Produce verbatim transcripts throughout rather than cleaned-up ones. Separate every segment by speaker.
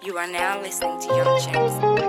Speaker 1: You are now listening to Young James.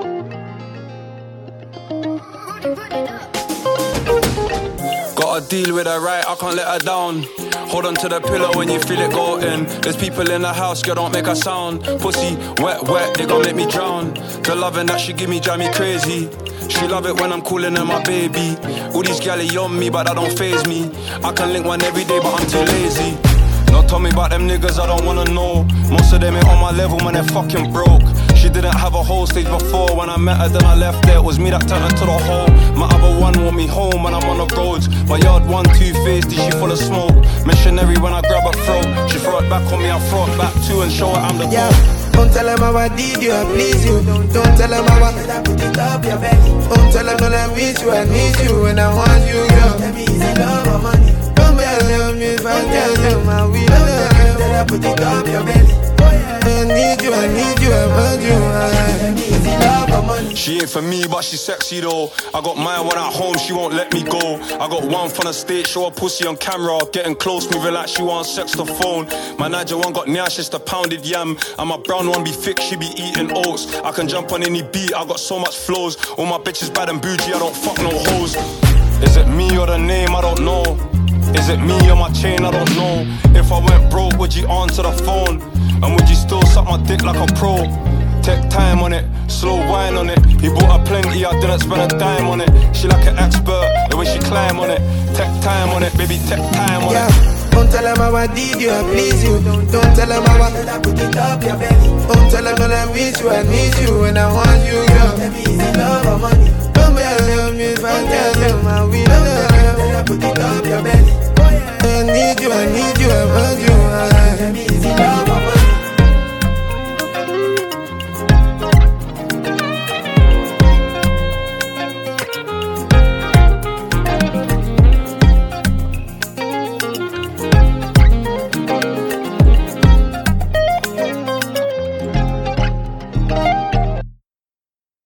Speaker 2: Gotta deal with her right, I can't let her down. Hold on to the pillow when you feel it go in. There's people in the house, girl, don't make a sound. Pussy, wet, wet, it gon' make me drown. The loving that she give me drive me crazy. She love it when I'm calling her my baby. All these galley on me, but that don't faze me. I can link one every day, but I'm too lazy. Don't tell me about them niggas, I don't wanna know. Most of them ain't on my level, man, they're fucking broke. She didn't have a whole stage before. When I met her, then I left there. It was me that turned her to the hole. My other one want me home when I'm on the roads. My yard one, two-faced, she full of smoke. Missionary when I grab her throat. She throw it back on me, I throw it back too and show her I'm the
Speaker 3: yeah.
Speaker 2: goat.
Speaker 3: Don't tell them how I did you, I please you. Don't tell them how I put it up your belly. Don't tell them no, I miss you, I need you when I want you, girl. Let me easy love or money. Don't tell me if I tell you my will. Don't tell them put it up your belly. I need you, I need you, I want you. Let me easy love or money.
Speaker 2: She ain't for me, but she's sexy though. I got mine when at home, she won't let me go. I got one from the stage, show her pussy on camera. Getting close, moving like she wants sex the phone. My Niger one got nash, just a pounded yam. And my brown one be thick, she be eating oats. I can jump on any beat, I got so much flows. All my bitches bad and bougie, I don't fuck no hoes. Is it me or the name? I don't know. Is it me or my chain? I don't know. If I went broke, would you answer the phone? And would you still suck my dick like a pro? Take time on it, slow wine on it. He bought her plenty, I didn't spend a dime on it. She like an expert, the way she climb on it. Take time on it, baby, take time on
Speaker 3: yeah.
Speaker 2: it.
Speaker 3: Don't tell them how I did you, I please you. Don't tell them how I put it up your belly. Don't tell them no, I miss you, I need you when I want you, girl. Let me easy love or money. Don't tell me if I tell